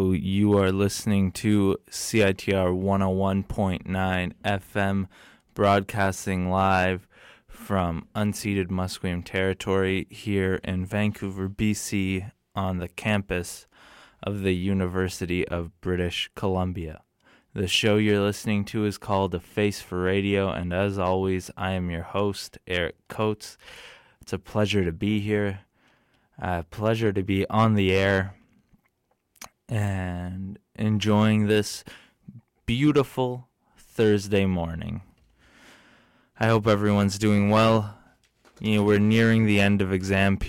Hello, you are listening to CITR 101.9 FM, broadcasting live from unceded Musqueam territory here in Vancouver, BC, on the campus of the University of British Columbia. The show you're listening to is called A Face for Radio, and as always, I am your host, Eric Coates. It's a pleasure to be here, a pleasure to be on the air, and enjoying this beautiful Thursday morning. I hope everyone's doing well. We're nearing the end of the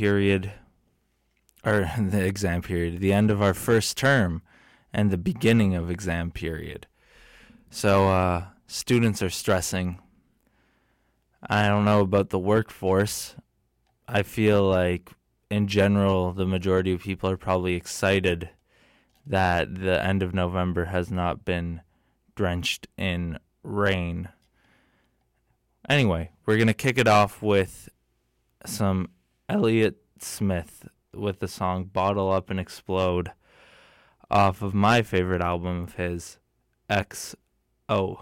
end of our first term and the beginning of exam period. So students are stressing. I don't know about the workforce. I feel like in general the majority of people are probably excited that the end of November has not been drenched in rain. Anyway, we're going to kick it off with some Elliott Smith with the song Bottle Up and Explode off of my favorite album of his, XO.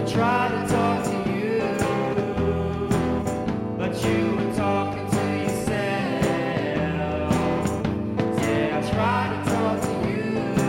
tried to talk to you, but you were talking to yourself. Yeah, I tried to talk to you,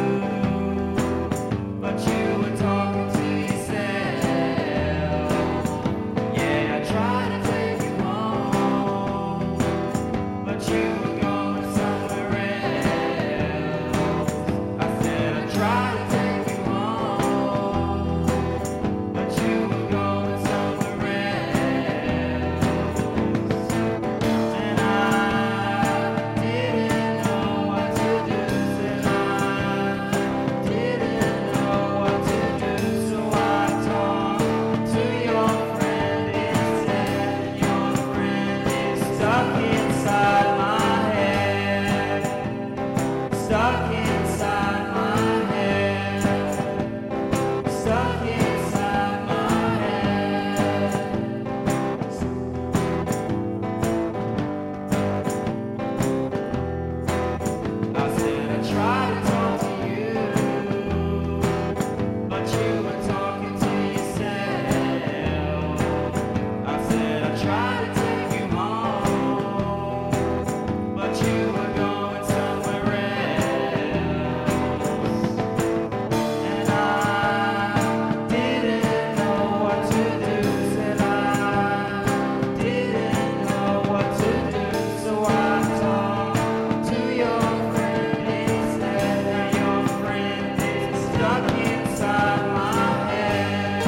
but you were talking to yourself. Yeah, I tried to take you home, but you were going somewhere else. I said I tried to take you home, but you were going somewhere else. And I didn't know what to do, said I didn't know what to do, so I talked to your friend instead, and your friend is stuck inside my head, stuck inside my head, stuck inside my head. I said I tried to talk to you, but you were talking to yourself. I said I tried to take you home, but you were going somewhere else. And I didn't know what to do, said I didn't know what to do, so I talked to your friend instead, and your friend is stuck inside my head.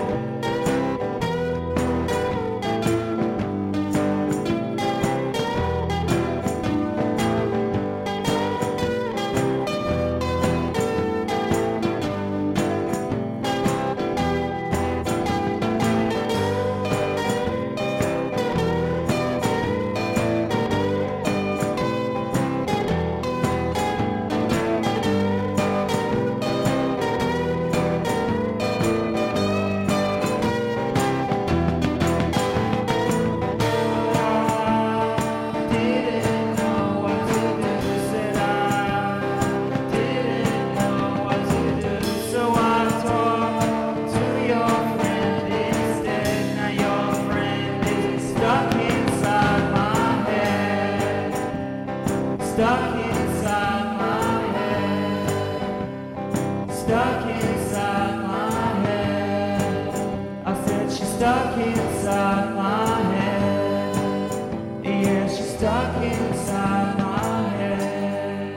Didn't know what to do, said I didn't know what to do, so I talked to your friend instead. Now your friend is stuck inside my head, stuck inside my head, stuck inside my head. I said she's stuck inside my head. Yeah, she's stuck inside my head.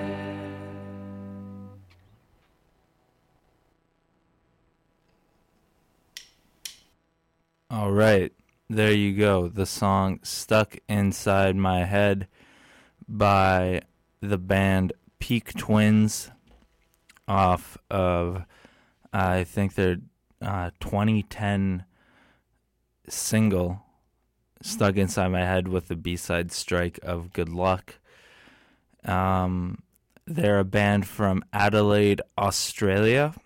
All right, there you go. The song Stuck Inside My Head by the band Peak Twins off of, I think, their 2010 single, Stuck Inside My Head, with the B-side Strike of Good Luck. They're a band from Adelaide, Australia.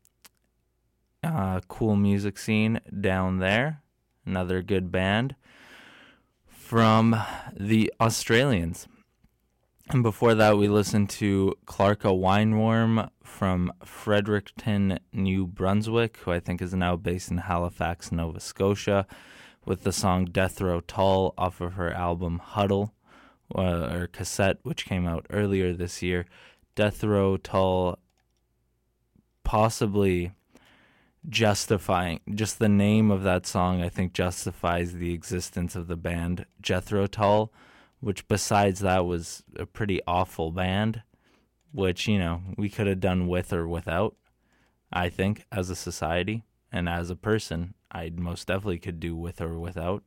Cool music scene down there. Another good band from the Australians. And before that, we listened to Clarka Wineworm from Fredericton, New Brunswick, who I think is now based in Halifax, Nova Scotia, with the song Death Row Tall off of her album Huddle, or cassette, which came out earlier this year. Death Row Tall possibly justifying, just the name of that song, I think, justifies the existence of the band Jethro Tull, which besides that was a pretty awful band, which, you know, we could have done with or without, I think, as a society. And as a person, I most definitely could do with or without.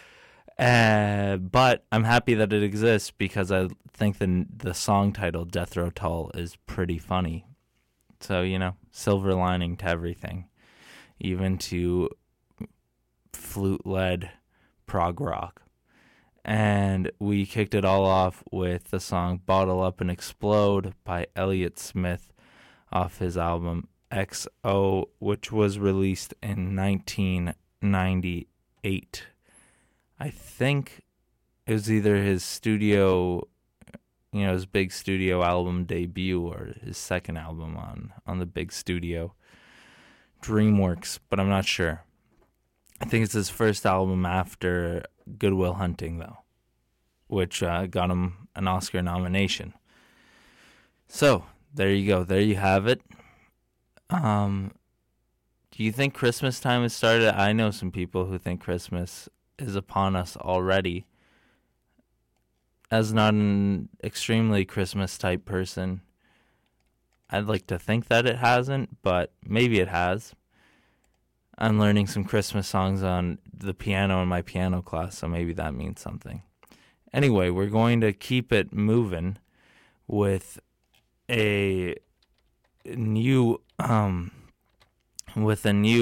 But I'm happy that it exists because I think the song title, Death Row Tull, is pretty funny. So, you know, silver lining to everything, even to flute-led prog rock. And we kicked it all off with the song Bottle Up and Explode by Elliott Smith off his album XO, which was released in 1998. I think it was either his studio, you know, his big studio album debut or his second album on the big studio DreamWorks, but I'm not sure. I think it's his first album after Good Will Hunting, though, which got him an Oscar nomination. So, there you go. There you have it. Do you think Christmas time has started? I know some people who think Christmas is upon us already. As not an extremely Christmas-type person, I'd like to think that it hasn't, but maybe it has. I'm learning some Christmas songs on the piano in my piano class, so maybe that means something. Anyway, we're going to keep it moving with a new, with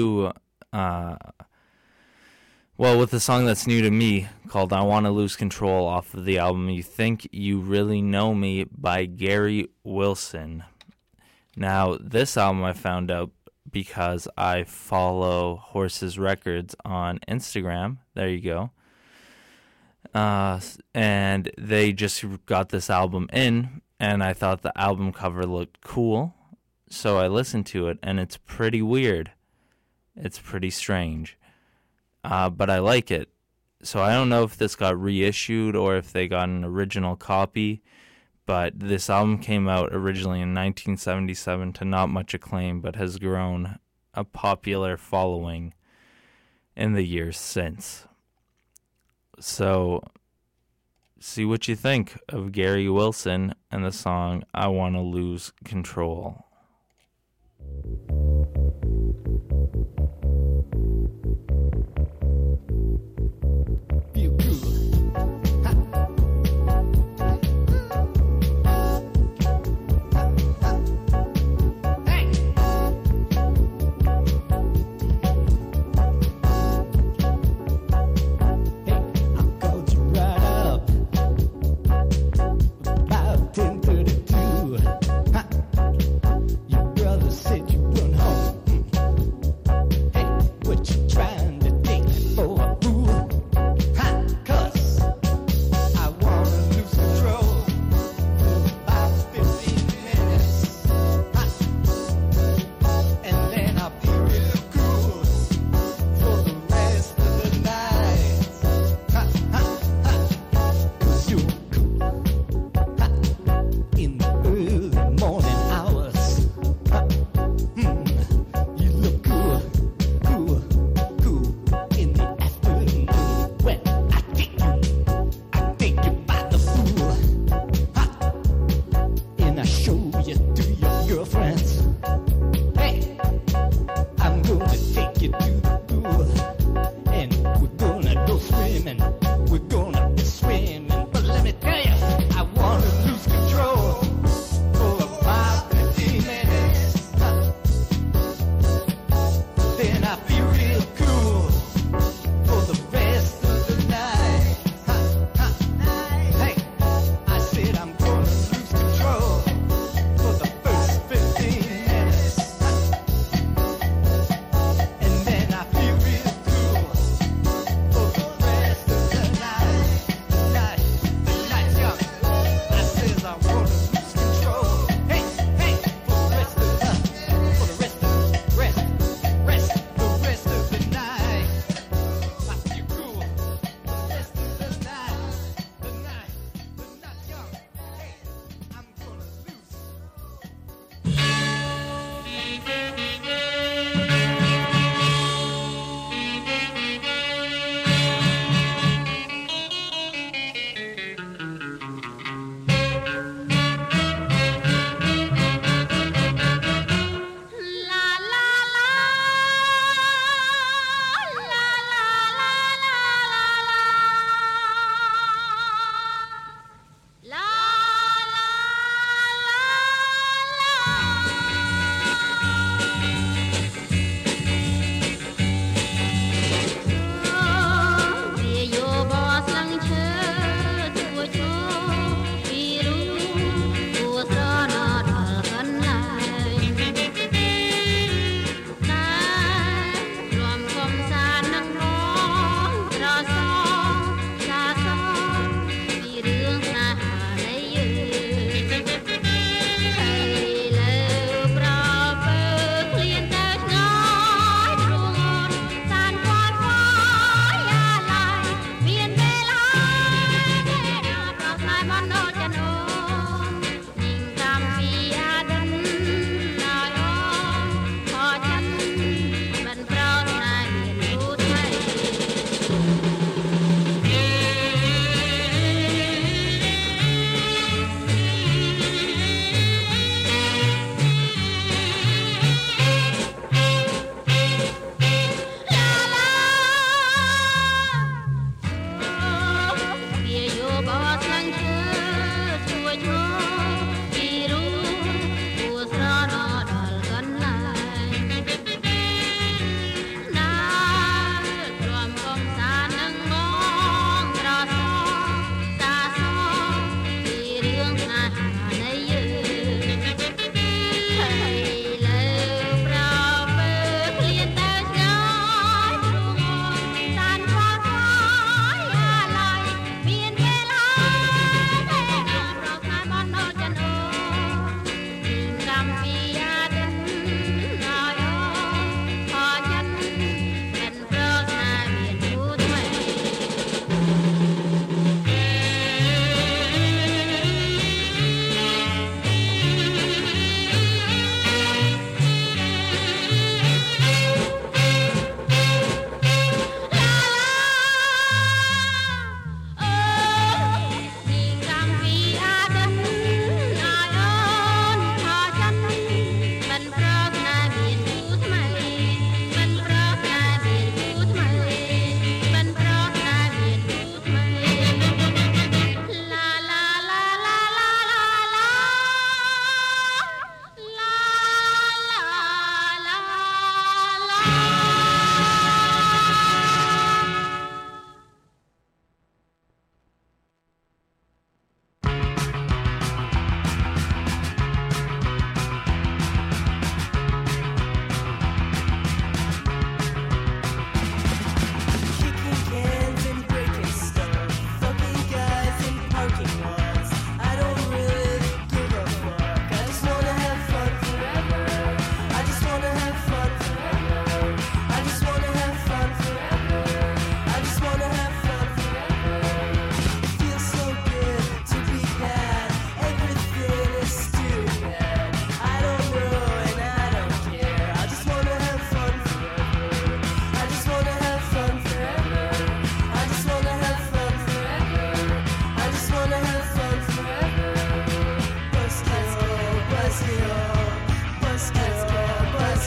a song that's new to me called I Want to Lose Control off of the album You Think You Really Know Me by Gary Wilson. Now, this album I found out because I follow Horses Records on Instagram. There you go. And they just got this album in, and I thought the album cover looked cool, so I listened to it, and it's pretty weird. It's pretty strange. But I like it. So I don't know if this got reissued or if they got an original copy, but this album came out originally in 1977 to not much acclaim, but has grown a popular following in the years since. So, see what you think of Gary Wilson and the song I Want to Lose Control.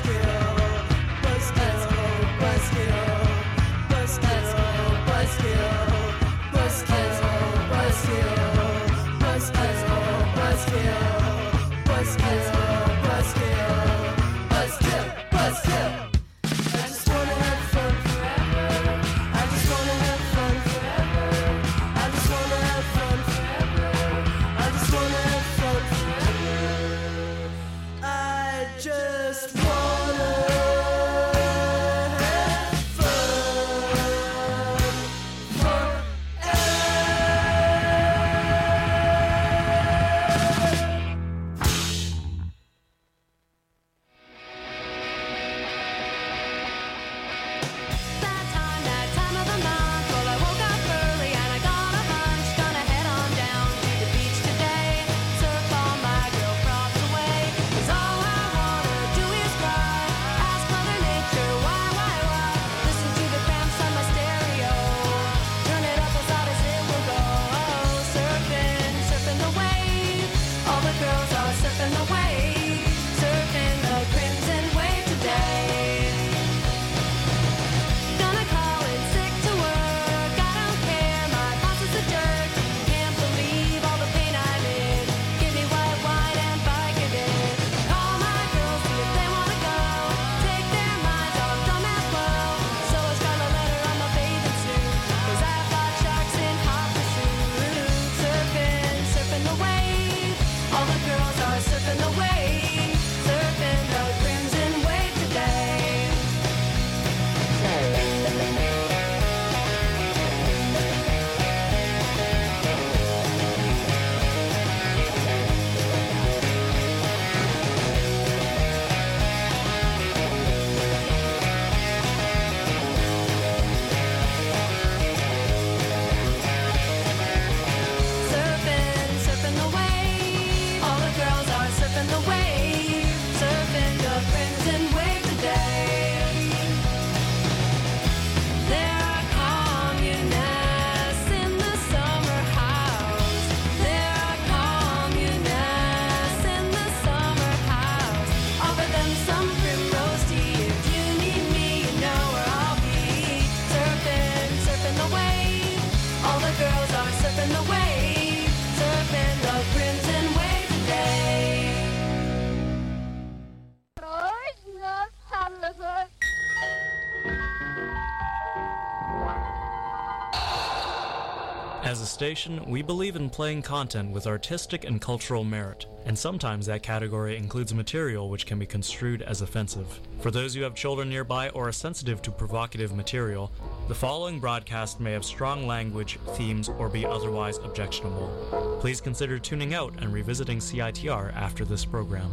As a station, we believe in playing content with artistic and cultural merit, and sometimes that category includes material which can be construed as offensive. For those who have children nearby or are sensitive to provocative material, the following broadcast may have strong language, themes, or be otherwise objectionable. Please consider tuning out and revisiting CITR after this program.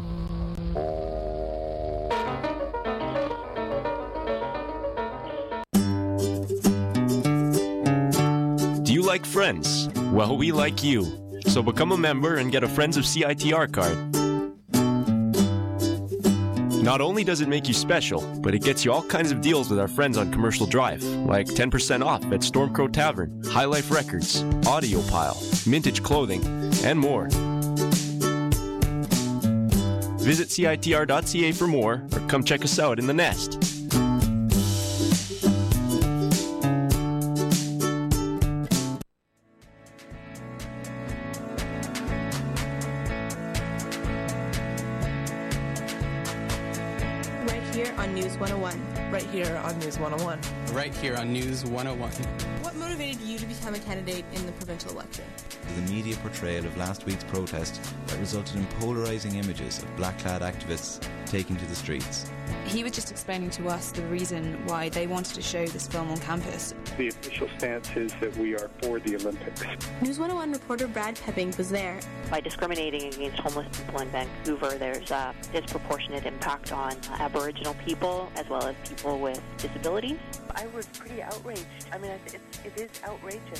Do you like Friends? Well, we like you. So become a member and get a Friends of CITR card. Not only does it make you special, but it gets you all kinds of deals with our friends on Commercial Drive, like 10% off at Stormcrow Tavern, High Life Records, Audiopile, Mintage Clothing, and more. Visit CITR.ca for more, or come check us out in the Nest. News 101. Right here on News 101. Right here on News 101. What motivated you to become a candidate in the provincial election? The media portrayal of last week's protest that resulted in polarising images of black-clad activists taking to the streets. He was just explaining to us the reason why they wanted to show this film on campus. The official stance is that we are for the Olympics. News 101 reporter Brad Pepping was there. By discriminating against homeless people in Vancouver, there's a disproportionate impact on Aboriginal people as well as people with disabilities. I was pretty outraged. I mean, it is outrageous.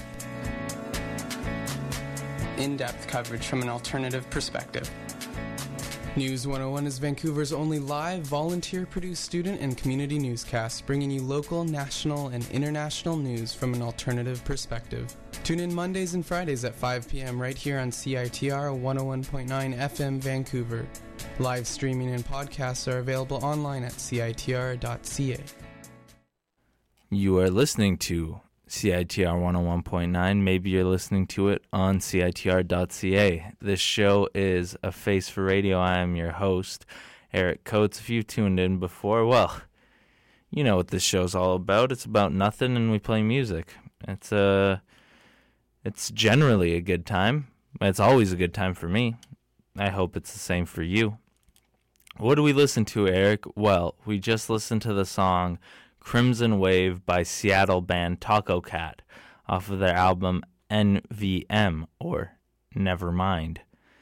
In-depth coverage from an alternative perspective. News 101 is Vancouver's only live, volunteer-produced student and community newscast, bringing you local, national, and international news from an alternative perspective. Tune in Mondays and Fridays at 5 p.m. right here on CITR 101.9 FM Vancouver. Live streaming and podcasts are available online at citr.ca. You are listening to CITR 101.9. Maybe you're listening to it on CITR.ca. This show is A Face for Radio. I am your host, Eric Coates. If you've tuned in before, well, you know what this show's all about. It's about nothing, and we play music. It's generally a good time. It's always a good time for me. I hope it's the same for you. What do we listen to, Eric? Well, we just listened to the song Crimson Wave by Seattle band Taco Cat off of their album NVM, or Nevermind.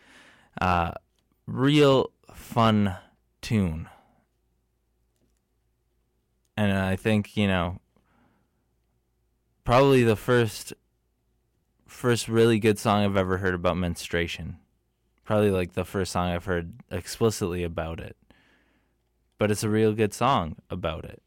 Real fun tune. And I think, probably the first really good song I've ever heard about menstruation. Probably like the first song I've heard explicitly about it. But it's a real good song about it,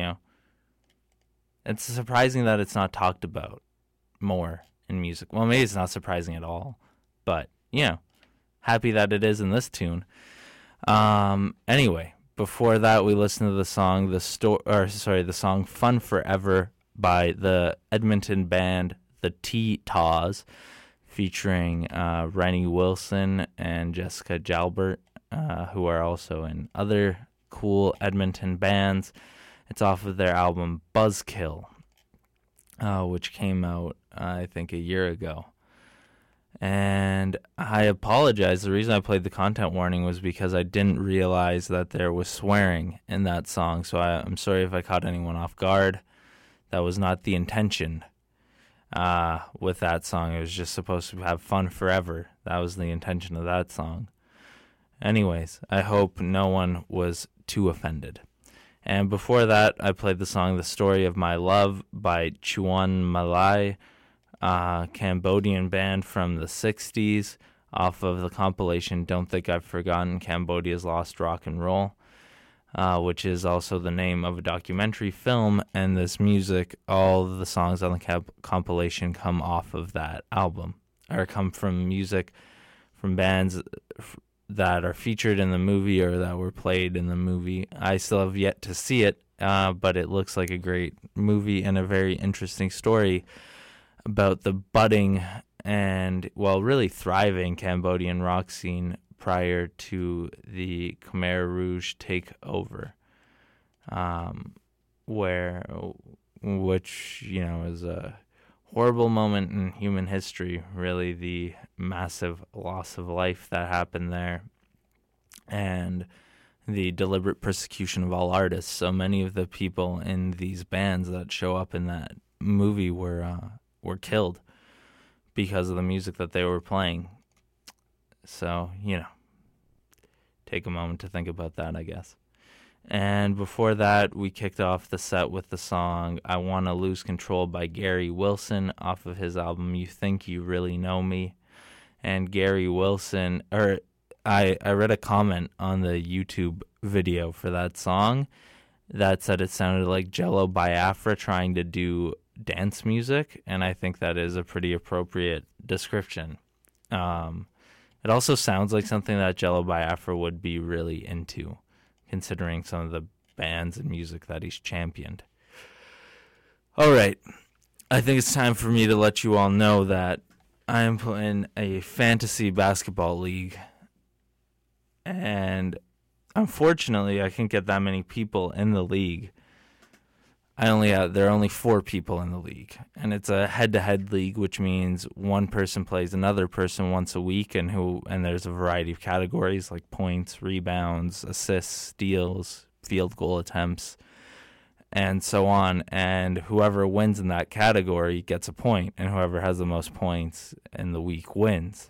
It's surprising that it's not talked about more in music. Well, maybe it's not surprising at all. But, happy that it is in this tune. Anyway, before that we listened to the song the song Fun Forever by the Edmonton band The T-Taws, featuring Rennie Wilson and Jessica Jalbert, who are also in other cool Edmonton bands. It's off of their album Buzzkill, which came out, I think, a year ago. And I apologize. The reason I played the content warning was because I didn't realize that there was swearing in that song. So I'm sorry if I caught anyone off guard. That was not the intention. With that song, it was just supposed to have fun forever. That was the intention of that song. Anyways, I hope no one was too offended. And before that, I played the song The Story of My Love by Chuan Malai, Cambodian band from the 60s, off of the compilation Don't Think I've Forgotten Cambodia's Lost Rock and Roll, which is also the name of a documentary film, and this music, all of the songs on the compilation come off of that album, or come from music from bands that are featured in the movie or that were played in the movie. I still have yet to see it, but it looks like a great movie and a very interesting story about the budding and, really thriving Cambodian rock scene prior to the Khmer Rouge takeover, which is a horrible moment in human history, really, the massive loss of life that happened there, and the deliberate persecution of all artists. So many of the people in these bands that show up in that movie were killed because of the music that they were playing. So, take a moment to think about that, I guess. And before that, we kicked off the set with the song I Wanna Lose Control by Gary Wilson off of his album You Think You Really Know Me. And Gary Wilson, I read a comment on the YouTube video for that song that said it sounded like Jello Biafra trying to do dance music, and I think that is a pretty appropriate description. It also sounds like something that Jello Biafra would be really into, considering some of the bands and music that he's championed. All right, I think it's time for me to let you all know that I am playing a fantasy basketball league, and unfortunately, I can't get that many people in the league. There are only 4 people in the league, and it's a head-to-head league, which means one person plays another person once a week, and there's a variety of categories like points, rebounds, assists, steals, field goal attempts, and so on. And whoever wins in that category gets a point, and whoever has the most points in the week wins.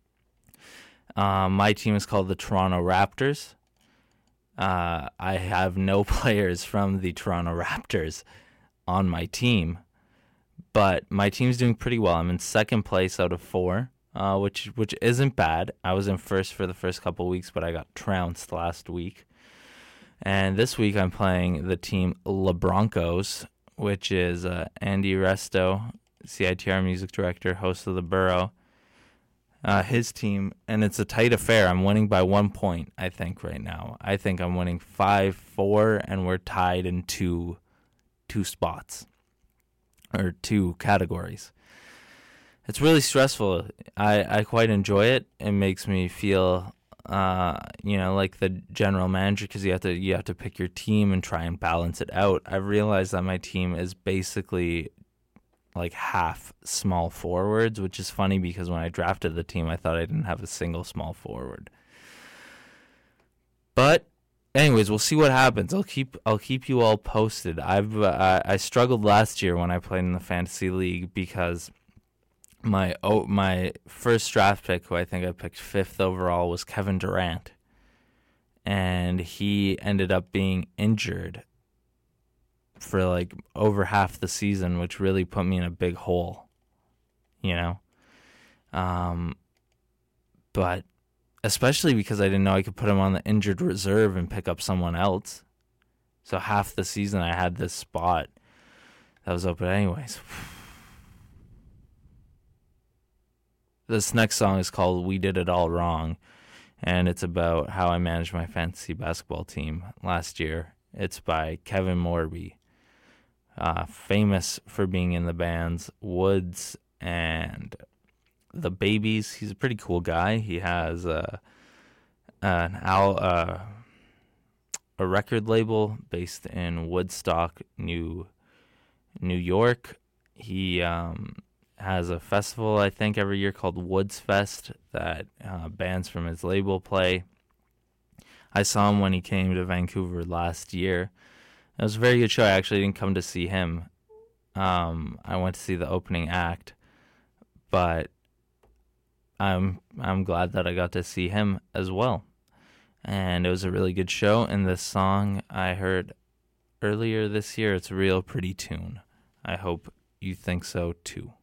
My team is called the Toronto Raptors. I have no players from the Toronto Raptors on my team, but my team's doing pretty well. I'm in second place out of 4, which isn't bad. I was in first for the first couple weeks, but I got trounced last week. And this week I'm playing the team Le Broncos, which is Andy Resto, CITR music director, host of The Burrow, his team, and it's a tight affair. I'm winning by 1 point, I think, right now. I think I'm winning 5-4, and we're tied in two spots or 2 categories. It's really stressful. I quite enjoy it. It makes me feel, like the general manager, because you have to pick your team and try and balance it out. I've realized that my team is basically like half small forwards, which is funny because when I drafted the team, I thought I didn't have a single small forward. But anyways, we'll see what happens. I'll keep you all posted. I struggled last year when I played in the fantasy league because my first draft pick, who I think I picked 5th overall, was Kevin Durant, and he ended up being injured for like over half the season, which really put me in a big hole, but especially because I didn't know I could put him on the injured reserve and pick up someone else. So half the season I had this spot that was open anyways. This next song is called We Did It All Wrong, and it's about how I managed my fantasy basketball team last year. It's by Kevin Morby, famous for being in the bands Woods and The Babies. He's a pretty cool guy. He has a record label based in Woodstock, New York. He has a festival, I think, every year called Woods Fest that bands from his label play. I saw him when he came to Vancouver last year. It was a very good show. I actually didn't come to see him. I went to see the opening act, but I'm glad that I got to see him as well. And it was a really good show. And this song I heard earlier this year, it's a real pretty tune. I hope you think so too.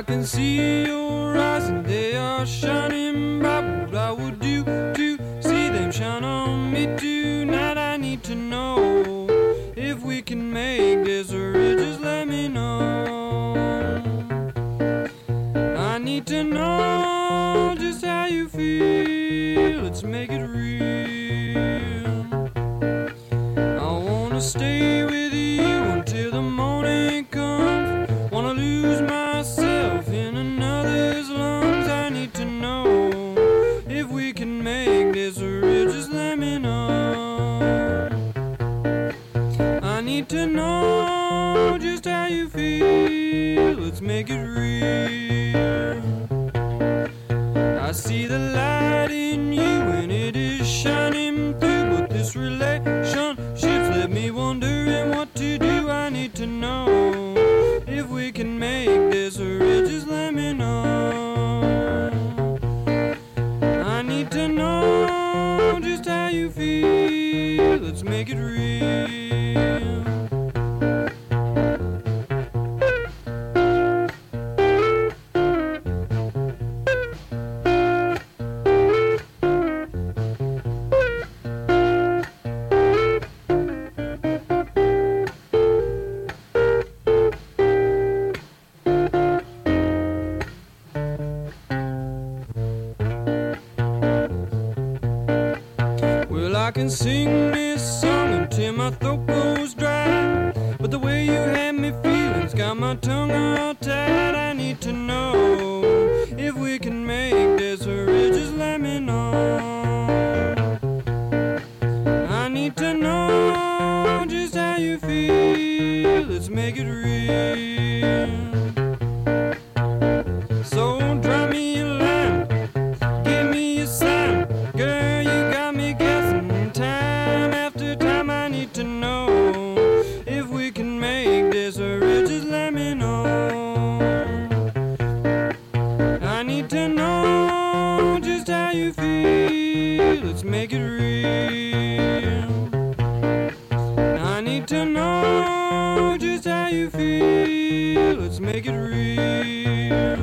I can see your eyes and they are shining bright. What I would do to see them shine on me tonight. I need to know if we can make this real. Just let me know. I need to know just how you feel. Let's make it real. I wanna stay with you until the morning comes. Wanna lose myself in another's lungs. I need to know if we can make this real. Just let me know. I need to know just how you feel. Let's make it real. I see the light in you and it is shining through, but this relationship's left me wondering what to do. I need to know if we can make this real. Just let me know. I need to know just how you feel. Let's make it real. Well, I can sing this song until my throat goes dry, but the way you had me feeling's got my tongue all tied. I need to know if we can make this real. Just let me know. I need to know just how you feel. Let's make it real. So drop me a line, give me a sign. Girl, you got me guessing time after time. I need to know if we can make this real. Just let me know. I need to know just how you feel. Let's make it real. I need to know just how you feel. Let's make it real.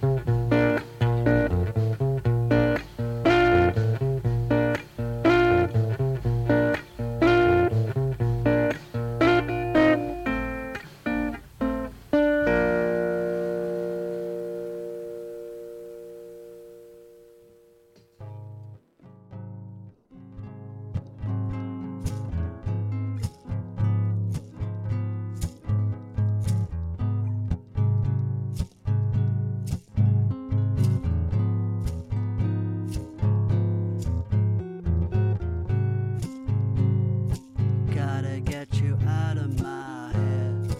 Gotta get you out of my head.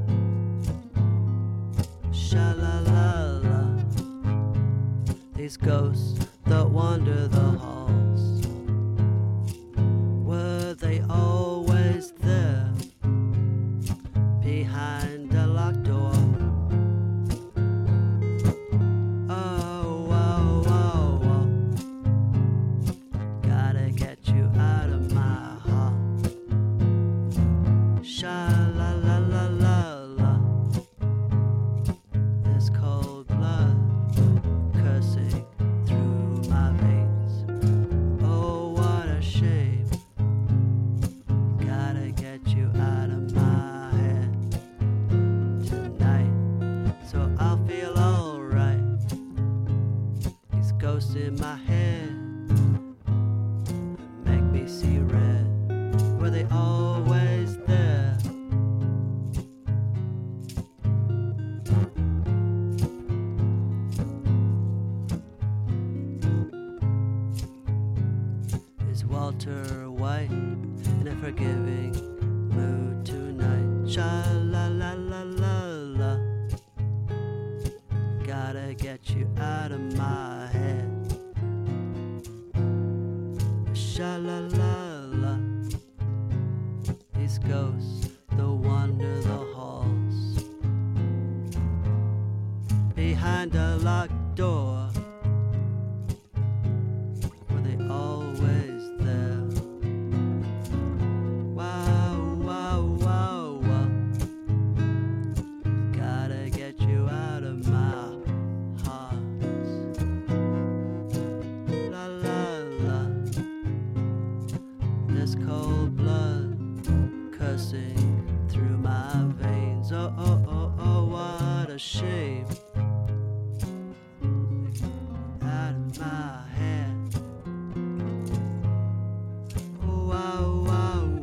Sha-la-la-la. These ghosts that wander the halls, were they always there? Behind a locked door. Oh, oh, oh, oh. Gotta get you out of my heart. Sha-la-la-la-la-la. This cold blood coursing through my veins. Oh, what a shame. Gotta get you out of my head tonight, so I'll feel alright. These ghosts in my head make me see red. Were they always there? Is Walter White in a forgiving mood tonight? Sha-la-la-la-la-la. Gotta get you out of my head. Sha-la-la-la. These ghosts that wander the halls, behind a locked door. Were they always there? Wow, wow, wow, wow. Gotta get you out of my ice cold blood coursing through my veins. Oh, oh, oh, oh, what a shame. Out of my head. Whoa, whoa,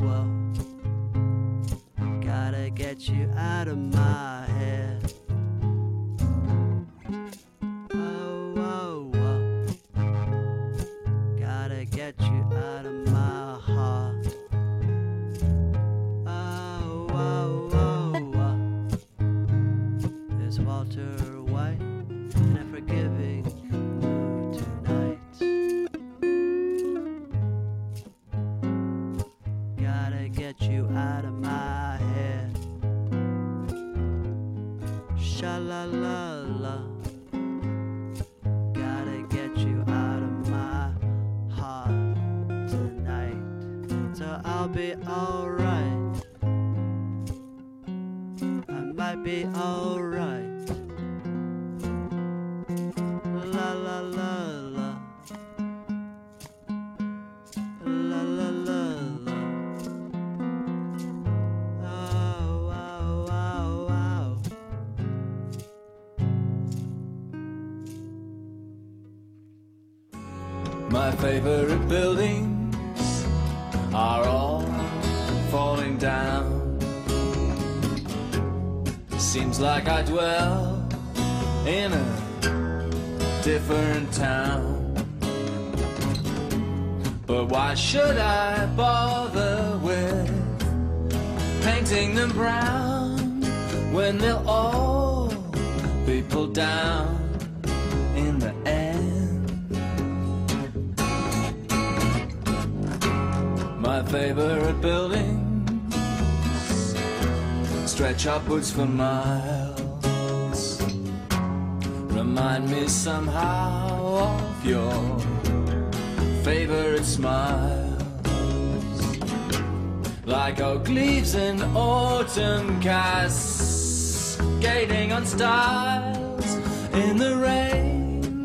whoa. Gotta get you out of my head. Whoa, whoa, whoa. Gotta get you out of my heart. Oh, whoa, whoa, whoa. There's Walter White in a forgiving mood tonight. Gotta get you out of my head. Sha-la-la-la. Gotta get you out of my heart tonight. So I'll be alright. I might be alright. La la la la. La la la la. Oh, wow, wow, wow. My favorite buildings are all falling down. Seems like I dwell in a different town. But why should I bother with painting them brown when they'll all be pulled down in the end? My favorite buildings stretch upwards for miles. Remind me somehow of your favorite smiles, like oak leaves in autumn cascading on stiles in the rain.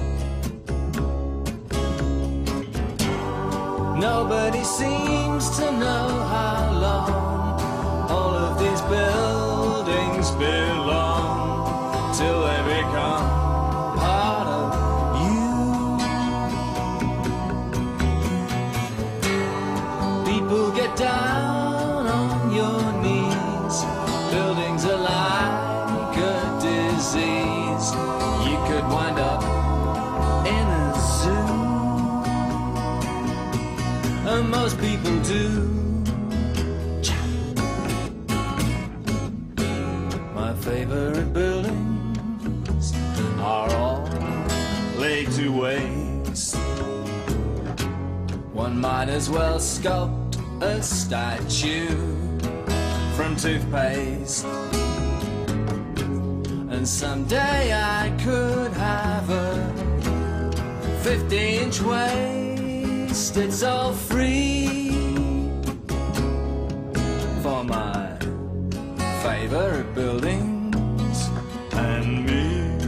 Nobody seems to know how long all of these buildings belong till they become part of you. People get down on your knees. Buildings are like a disease. You could wind up in a zoo, and most people do. My favorite buildings are all laid to waste. One might as well sculpt a statue from toothpaste. And someday I could have a 50-inch waist. It's all free for my favorite buildings and me.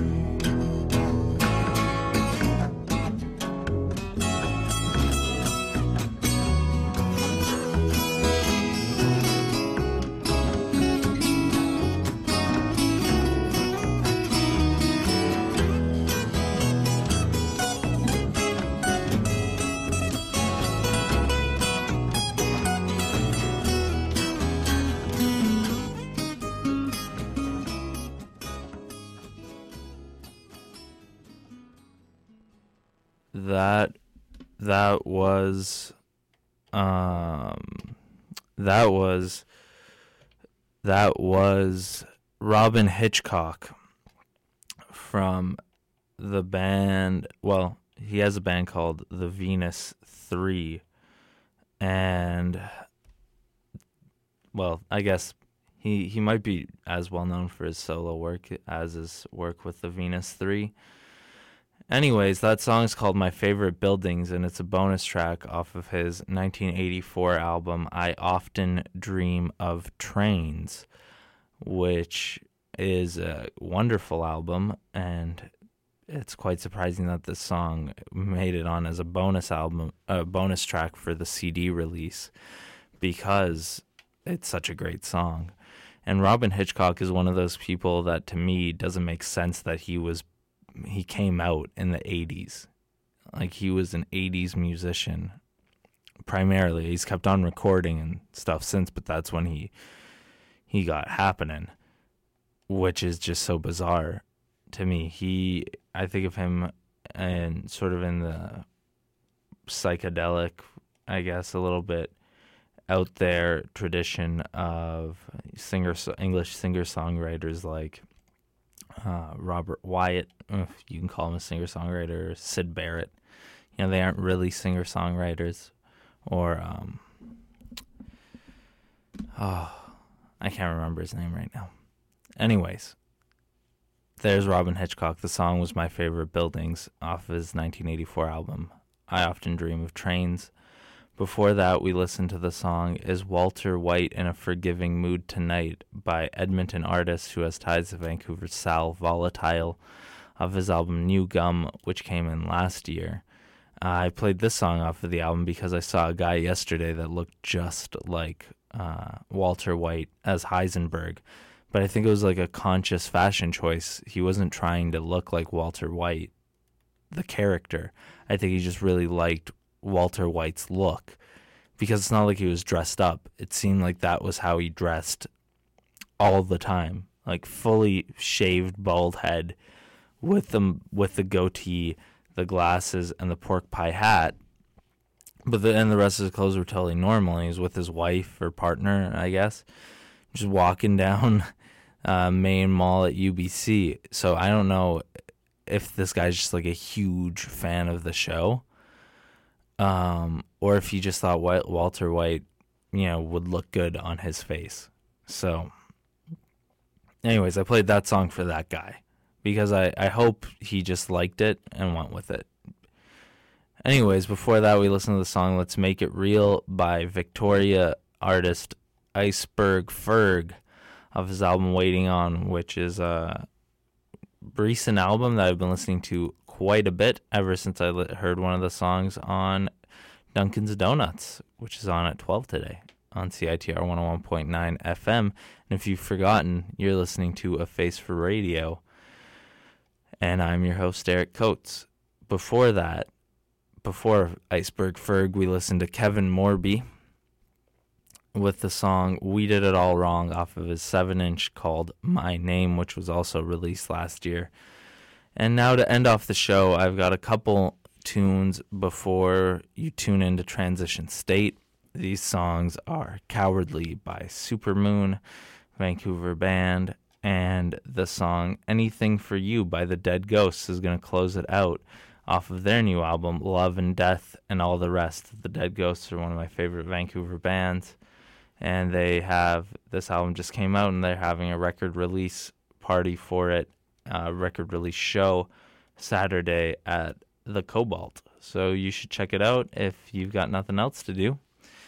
That was Robin Hitchcock from the band. Well, he has a band called the Venus 3, and well, I guess he might be as well known for his solo work as his work with the Venus 3. Anyways, that song is called My Favorite Buildings, and it's a bonus track off of his 1984 album, I Often Dream of Trains, which is a wonderful album, and it's quite surprising that this song made it on as a bonus track for the CD release, because it's such a great song. And Robyn Hitchcock is one of those people that, to me, doesn't make sense that he came out in the 80s. Like, he was an 80s musician primarily. He's kept on recording and stuff since, but that's when he got happening, which is just so bizarre to me. I think of him and sort of in the psychedelic, I guess, a little bit out there tradition of English singer-songwriters like Robert Wyatt, if you can call him a singer-songwriter, or Syd Barrett. You know, they aren't really singer-songwriters. Or, I can't remember his name right now. Anyways, there's Robyn Hitchcock. The song was my favorite, Buildings, off of his 1984 album, I Often Dream of Trains. Before that, we listened to the song Is Walter White in a Forgiving Mood Tonight by Edmonton artist who has ties to Vancouver's Sal Volatile, of his album New Gum, which came in last year. I played this song off of the album because I saw a guy yesterday that looked just like Walter White as Heisenberg, but I think it was like a conscious fashion choice. He wasn't trying to look like Walter White, the character. I think he just really liked Walter White's look, because it's not like he was dressed up. It seemed like that was how he dressed all the time, like fully shaved bald head with the goatee, the glasses, and the pork pie hat. But the rest of his clothes were totally normal. He was with his wife or partner, I guess, just walking down Main Mall at UBC. So I don't know if this guy's just like a huge fan of the show, or if he just thought Walter White, would look good on his face. So anyways, I played that song for that guy, because I hope he just liked it and went with it. Anyways, before that, we listened to the song Let's Make It Real by Victoria artist Iceberg Ferg of his album Waiting On, which is a recent album that I've been listening to quite a bit ever since I heard one of the songs on Dunkin's Donuts, which is on at 12 today on CITR 101.9 FM. And if you've forgotten, you're listening to A Face for Radio, and I'm your host, Eric Coates. Before Iceberg Ferg, we listened to Kevin Morby with the song We Did It All Wrong off of his 7-inch called My Name, which was also released last year. And now to end off the show, I've got a couple tunes before you tune into Transition State. These songs are Cowardly by Supermoon, Vancouver band, and the song Anything for You by the Dead Ghosts is going to close it out off of their new album, Love and Death and All the Rest. The Dead Ghosts are one of my favorite Vancouver bands, and this album just came out, and they're having a record release party for it, record release show Saturday at the Cobalt. So you should check it out if you've got nothing else to do.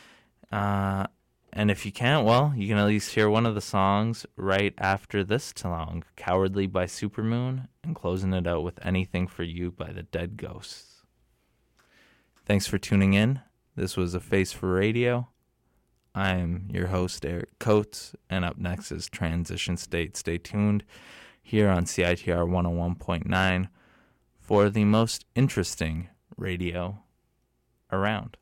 And if you can't, well, you can at least hear one of the songs right after this song, Cowardly by Supermoon, and closing it out with Anything for You by the Dead Ghosts. Thanks for tuning in. This was A Face for Radio. I am your host, Eric Coates, and up next is Transition State. Stay tuned here on CITR 101.9 for the most interesting radio around.